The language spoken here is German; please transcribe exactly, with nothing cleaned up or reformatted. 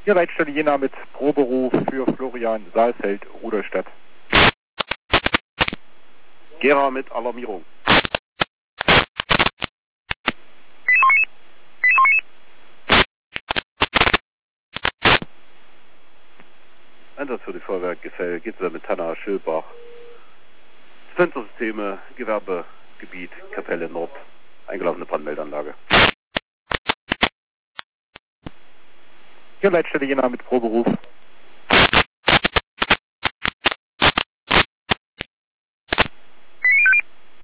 Hier Leitstelle Jena mit Proberuf für Florian Saalfeld, Rudolstadt. Gera mit Alarmierung. Einsatz für die Feuerwehr Gefell, Gitzer mit Tanna, Schilbach. Fenstersysteme, Gewerbegebiet, Kapelle Nord, eingelaufene Brandmeldeanlage. Hier Leitstelle Jena mit Proberuf